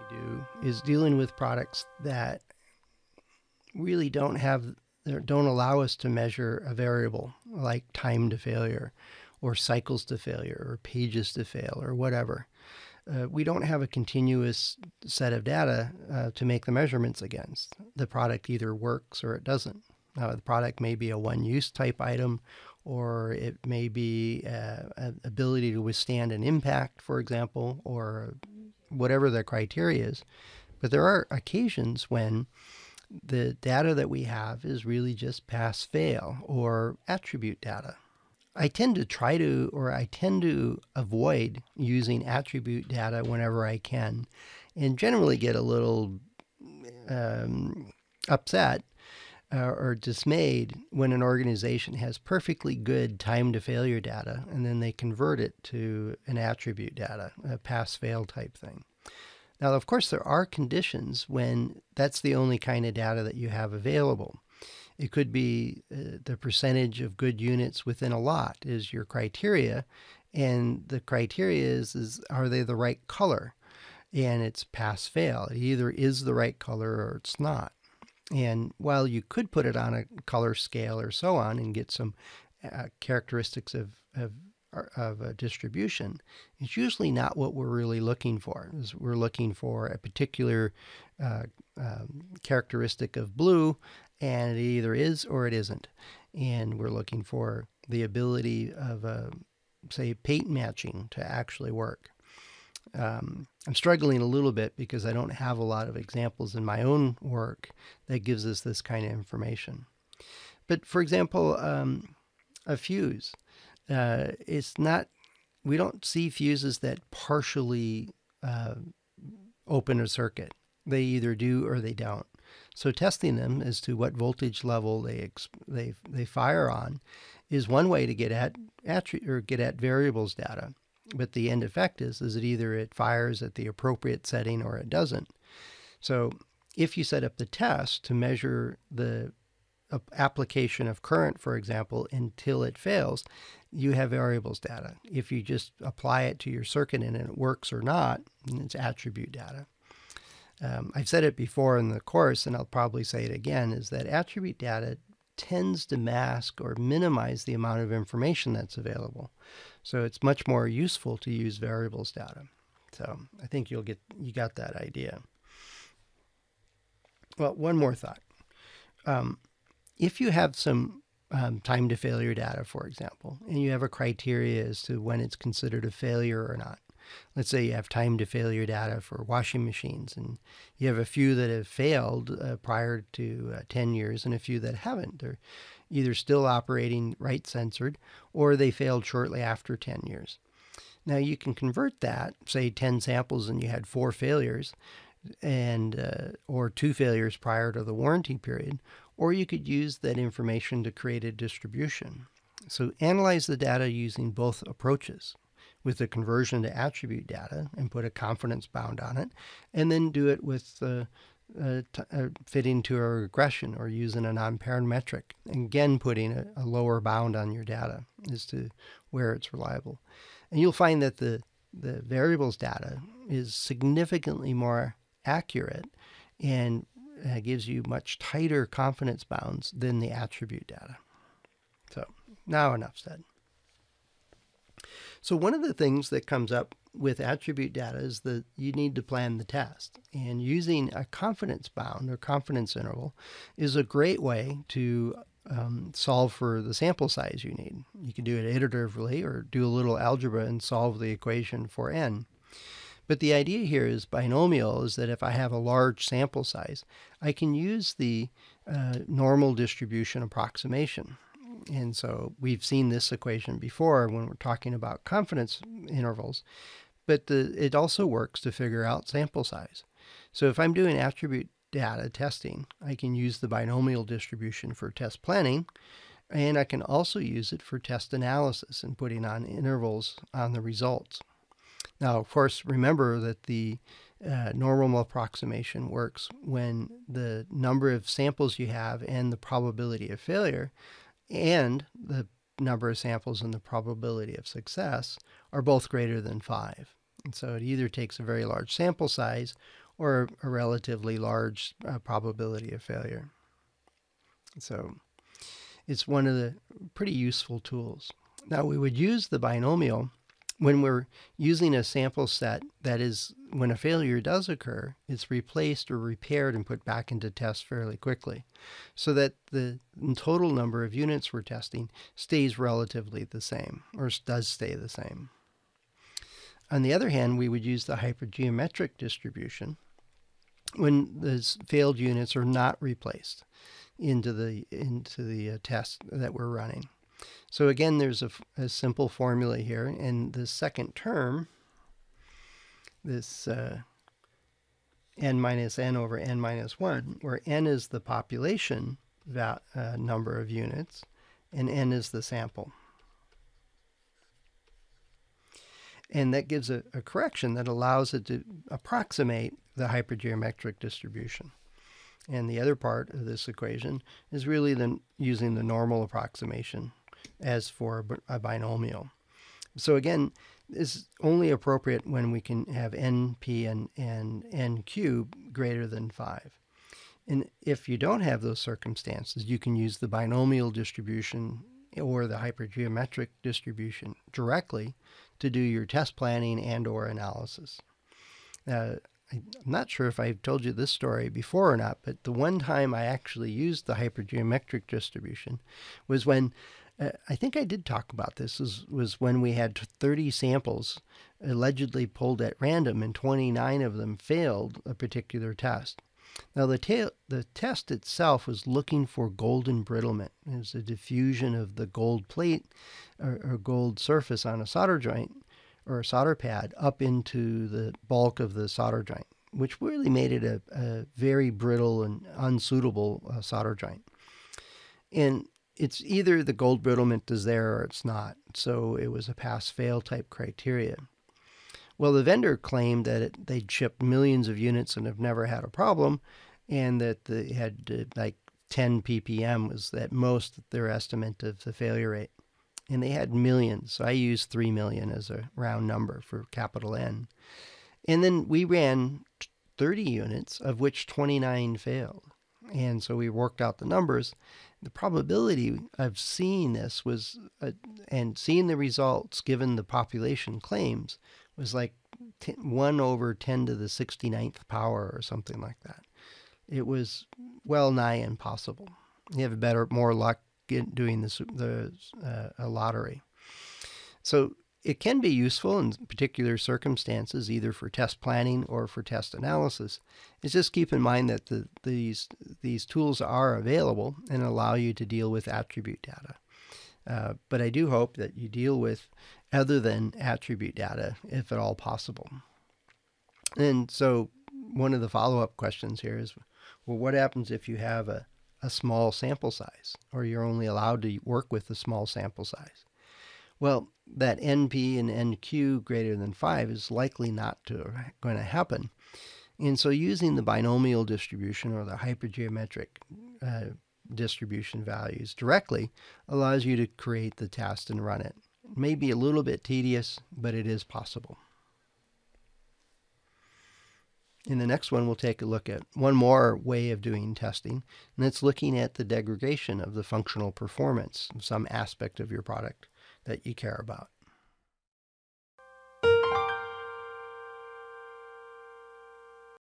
do is dealing with products that really don't allow us to measure a variable like time to failure or cycles to failure or pages to fail or whatever. We don't have a continuous set of data to make the measurements against. The product either works or it doesn't. The product may be a one-use type item, or it may be an ability to withstand an impact, for example, or whatever the criteria is. But there are occasions when the data that we have is really just pass-fail or attribute data. I tend to avoid using attribute data whenever I can, and generally get a little upset or dismayed when an organization has perfectly good time to failure data and then they convert it to an attribute data, a pass-fail type thing. Now, of course, there are conditions when that's the only kind of data that you have available. It could be the percentage of good units within a lot is your criteria, and the criteria is are they the right color? And it's pass-fail. It either is the right color or it's not. And while you could put it on a color scale or so on and get some characteristics of a distribution, it's usually not what we're really looking for. We're looking for a particular characteristic of blue, and it either is or it isn't. And we're looking for the ability of, say, paint matching to actually work. I'm struggling a little bit because I don't have a lot of examples in my own work that gives us this kind of information. But for example, a fuse, we don't see fuses that partially open a circuit. They either do or they don't. So testing them as to what voltage level they fire on is one way to get at variables data. But the end effect is that either it fires at the appropriate setting or it doesn't. So if you set up the test to measure the application of current, for example, until it fails, you have variables data. If you just apply it to your circuit and it works or not, it's attribute data. I've said it before in the course, and I'll probably say it again, is that attribute data tends to mask or minimize the amount of information that's available. So it's much more useful to use variables data. So I think you got that idea. Well, one more thought. If you have some time to failure data, for example, and you have a criteria as to when it's considered a failure or not. Let's say you have time to failure data for washing machines, and you have a few that have failed prior to 10 years and a few that haven't. They're either still operating right censored or they failed shortly after 10 years. Now you can convert that, say 10 samples and you had 4 failures, and or 2 failures prior to the warranty period, or you could use that information to create a distribution. So analyze the data using both approaches, with the conversion to attribute data and put a confidence bound on it, and then do it with fitting to a regression or using a non-parametric, again putting a lower bound on your data as to where it's reliable. And you'll find that the variables data is significantly more accurate and gives you much tighter confidence bounds than the attribute data. So now enough said. So one of the things that comes up with attribute data is that you need to plan the test. And using a confidence bound or confidence interval is a great way to solve for the sample size you need. You can do it iteratively or do a little algebra and solve the equation for n. But the idea here is binomial is that if I have a large sample size, I can use the normal distribution approximation. And so we've seen this equation before when we're talking about confidence intervals, but it also works to figure out sample size. So if I'm doing attribute data testing, I can use the binomial distribution for test planning, and I can also use it for test analysis and putting on intervals on the results. Now, of course, remember that the normal approximation works when the number of samples you have and the probability of failure and the number of samples and the probability of success are both greater than 5. And so it either takes a very large sample size or a relatively large probability of failure. So it's one of the pretty useful tools. Now, we would use the binomial when we're using a sample set that is, when a failure does occur, it's replaced or repaired and put back into test fairly quickly, so that the total number of units we're testing stays relatively the same, or does stay the same. On the other hand, we would use the hypergeometric distribution when the failed units are not replaced into the test that we're running. So again, there's a simple formula here, and the second term, this n minus n over n minus 1, where n is the population number of units, and n is the sample. And that gives a correction that allows it to approximate the hypergeometric distribution. And the other part of this equation is really using the normal approximation as for a binomial. So again, this is only appropriate when we can have np and n cubed greater than 5. And if you don't have those circumstances, you can use the binomial distribution or the hypergeometric distribution directly to do your test planning and or analysis. I'm not sure if I've told you this story before or not, but the one time I actually used the hypergeometric distribution was when, I think I did talk about this, was when we had 30 samples allegedly pulled at random and 29 of them failed a particular test. Now the test itself was looking for gold embrittlement. It was a diffusion of the gold plate or gold surface on a solder joint or a solder pad up into the bulk of the solder joint, which really made it a very brittle and unsuitable solder joint. And it's either the gold brittlement is there or it's not. So it was a pass-fail type criteria. Well, the vendor claimed that they'd shipped millions of units and have never had a problem, and that they had like 10 ppm was at most their estimate of the failure rate. And they had millions, so I used 3 million as a round number for capital N. And then we ran 30 units, of which 29 failed. And so we worked out the numbers. The probability of seeing this was, and seeing the results given the population claims, was like 1 over 10 to the 69th power or something like that. It was well nigh impossible. You have more luck doing a lottery. So it can be useful in particular circumstances, either for test planning or for test analysis. It's just keep in mind that these tools are available and allow you to deal with attribute data. But I do hope that you deal with other than attribute data, if at all possible. And so one of the follow-up questions here is, well, what happens if you have a small sample size, or you're only allowed to work with a small sample size? Well, that NP and NQ greater than 5 is likely not going to happen. And so using the binomial distribution or the hypergeometric distribution values directly allows you to create the test and run it. It may be a little bit tedious, but it is possible. In the next one, we'll take a look at one more way of doing testing, and that's looking at the degradation of the functional performance of some aspect of your product that you care about.